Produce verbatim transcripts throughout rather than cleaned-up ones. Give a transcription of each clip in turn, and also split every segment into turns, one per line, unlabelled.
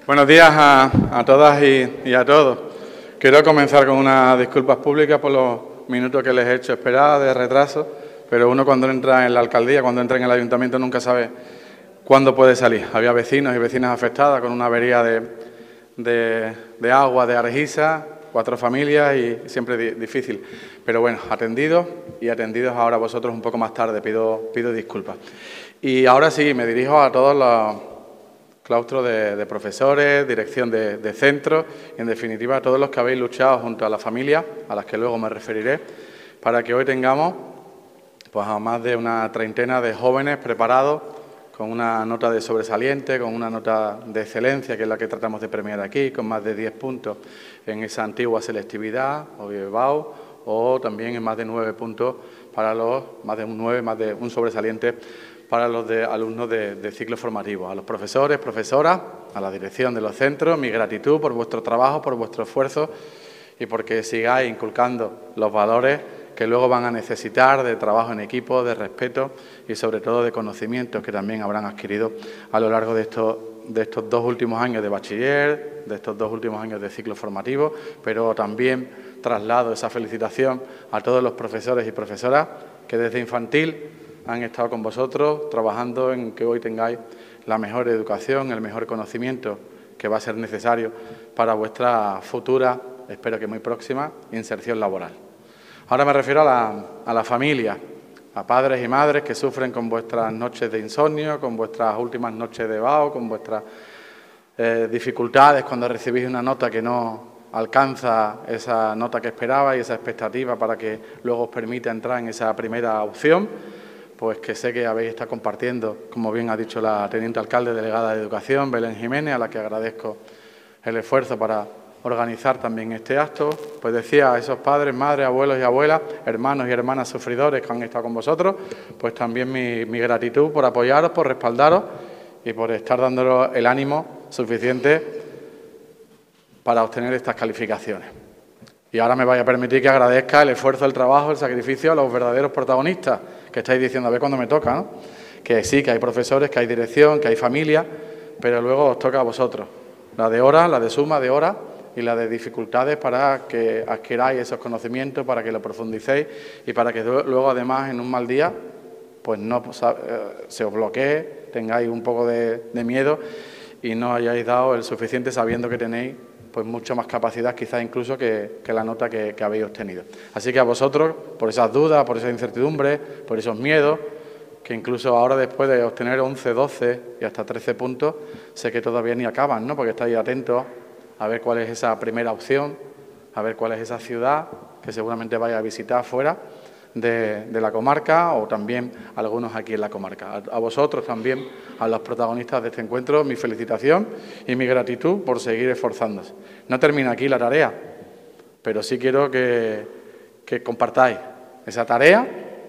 Buenos días a, a todas y, y a todos. Quiero comenzar con unas disculpas públicas por los minutos que les he hecho esperar de retraso, pero uno cuando entra en la alcaldía, cuando entra en el ayuntamiento, nunca sabe cuándo puede salir. Había vecinos y vecinas afectadas con una avería de, de, de agua, de Argisa, cuatro familias y siempre di, difícil. Pero bueno, atendidos y atendidos ahora vosotros un poco más tarde, pido, pido disculpas. Y ahora sí, me dirijo a todos los claustro de, de profesores, dirección de, de centros y, en definitiva, a todos los que habéis luchado junto a la familia, a las que luego me referiré, para que hoy tengamos pues, a más de una treintena de jóvenes preparados con una nota de sobresaliente, con una nota de excelencia, que es la que tratamos de premiar aquí, con más de diez puntos en esa antigua selectividad o BAU, o también en más de nueve puntos para los, más de un nueve, más de un sobresaliente para los de alumnos de, de ciclo formativo. A los profesores, profesoras, a la dirección de los centros, mi gratitud por vuestro trabajo, por vuestro esfuerzo y porque sigáis inculcando los valores que luego van a necesitar de trabajo en equipo, de respeto y sobre todo de conocimientos que también habrán adquirido a lo largo de estos, de estos dos últimos años de bachiller, de estos dos últimos años de ciclo formativo, pero también traslado esa felicitación a todos los profesores y profesoras que desde infantil han estado con vosotros trabajando en que hoy tengáis la mejor educación, el mejor conocimiento que va a ser necesario para vuestra futura, espero que muy próxima, inserción laboral. Ahora me refiero a la, a la familia, a padres y madres que sufren con vuestras noches de insomnio, con vuestras últimas noches de vaho, con vuestras eh, dificultades cuando recibís una nota que no alcanza esa nota que esperabais y esa expectativa para que luego os permita entrar en esa primera opción. Pues que sé que habéis estado compartiendo, como bien ha dicho la teniente alcalde delegada de Educación, Belén Jiménez, a la que agradezco el esfuerzo para organizar también este acto. Pues decía a esos padres, madres, abuelos y abuelas, hermanos y hermanas sufridores que han estado con vosotros, pues también mi, mi gratitud por apoyaros, por respaldaros y por estar dándonos el ánimo suficiente para obtener estas calificaciones. Y ahora me vaya a permitir que agradezca el esfuerzo, el trabajo, el sacrificio a los verdaderos protagonistas, que estáis diciendo, a ver cuándo me toca, ¿no? Que sí, que hay profesores, que hay dirección, que hay familia, pero luego os toca a vosotros. La de horas, la de suma de horas y la de dificultades para que adquiráis esos conocimientos, para que lo profundicéis y para que luego, además, en un mal día, pues no se os bloquee, tengáis un poco de, de miedo y no hayáis dado el suficiente sabiendo que tenéis pues mucho más capacidad, quizás incluso que, que la nota que, que habéis obtenido. Así que a vosotros, por esas dudas, por esa incertidumbre, por esos miedos, que incluso ahora después de obtener once, doce y hasta trece puntos, sé que todavía ni acaban, ¿no? Porque estáis atentos a ver cuál es esa primera opción, a ver cuál es esa ciudad que seguramente vais a visitar fuera de, de la comarca o también algunos aquí en la comarca. A, a vosotros también, a los protagonistas de este encuentro, mi felicitación y mi gratitud por seguir esforzándose. No termina aquí la tarea, pero sí quiero que, que compartáis esa tarea,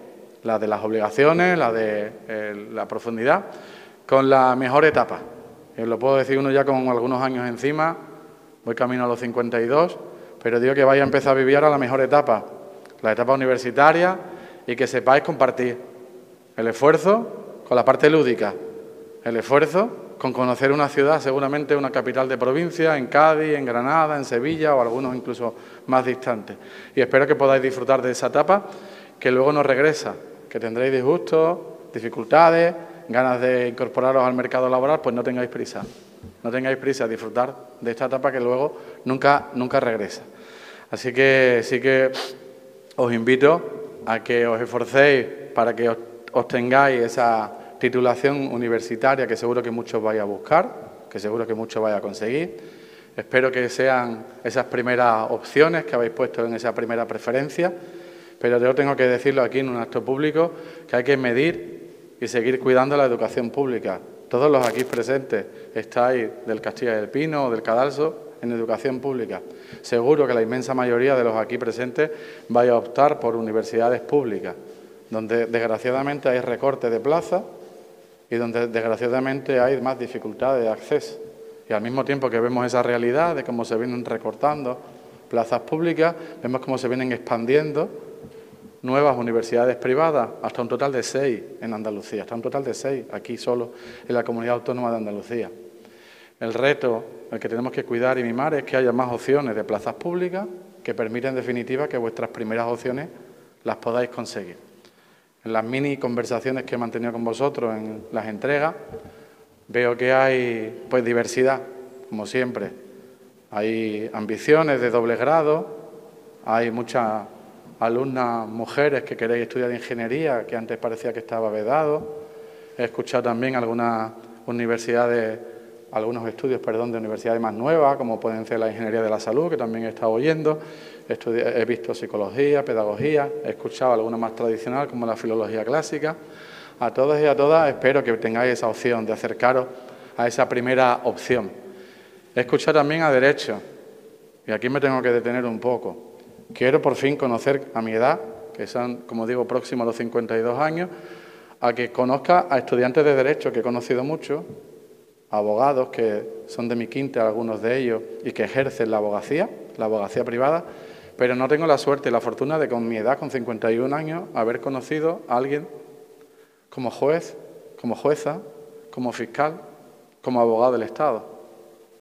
la de las obligaciones, la de eh, la profundidad, con la mejor etapa. Eh, lo puedo decir uno ya con algunos años encima, voy camino a los cincuenta y dos, pero digo que vaya a empezar a vivir ahora la mejor etapa, la etapa universitaria, y que sepáis compartir el esfuerzo con la parte lúdica, el esfuerzo con conocer una ciudad, seguramente una capital de provincia, en Cádiz, en Granada, en Sevilla o algunos incluso más distantes. Y espero que podáis disfrutar de esa etapa que luego nos regresa, que tendréis disgustos, dificultades, ganas de incorporaros al mercado laboral, pues no tengáis prisa. No tengáis prisa a disfrutar de esta etapa que luego nunca, nunca regresa. Así que sí que os invito a que os esforcéis para que obtengáis esa titulación universitaria que seguro que muchos vais a buscar, que seguro que muchos vais a conseguir. Espero que sean esas primeras opciones que habéis puesto en esa primera preferencia, pero yo tengo que decirlo aquí en un acto público que hay que medir y seguir cuidando la educación pública. Todos los aquí presentes estáis del Castilla y del Pino o del Cadalso en educación pública. Seguro que la inmensa mayoría de los aquí presentes vais a optar por universidades públicas, donde desgraciadamente hay recortes de plazas y donde desgraciadamente hay más dificultades de acceso. Y al mismo tiempo que vemos esa realidad de cómo se vienen recortando plazas públicas, vemos cómo se vienen expandiendo nuevas universidades privadas, hasta un total de seis en Andalucía, hasta un total de seis aquí solo en la Comunidad Autónoma de Andalucía. El reto, el que tenemos que cuidar y mimar, es que haya más opciones de plazas públicas que permitan, en definitiva, que vuestras primeras opciones las podáis conseguir. En las mini conversaciones que he mantenido con vosotros, en las entregas, veo que hay pues diversidad, como siempre. Hay ambiciones de doble grado, hay muchas alumnas mujeres que queréis estudiar ingeniería, que antes parecía que estaba vedado. He escuchado también algunas universidades, algunos estudios, perdón, de universidades más nuevas, como pueden ser la ingeniería de la salud, que también he estado oyendo. He visto psicología, pedagogía, he escuchado alguna más tradicional, como la filología clásica. A todos y a todas espero que tengáis esa opción de acercaros a esa primera opción. He escuchado también a Derecho, y aquí me tengo que detener un poco. Quiero por fin conocer a mi edad, que son, como digo, próximos a los cincuenta y dos años, a que conozca a estudiantes de Derecho, que he conocido mucho, abogados que son de mi quinta, algunos de ellos, y que ejercen la abogacía, la abogacía privada, pero no tengo la suerte y la fortuna de, con mi edad, con cincuenta y un años, haber conocido a alguien como juez, como jueza, como fiscal, como abogado del Estado.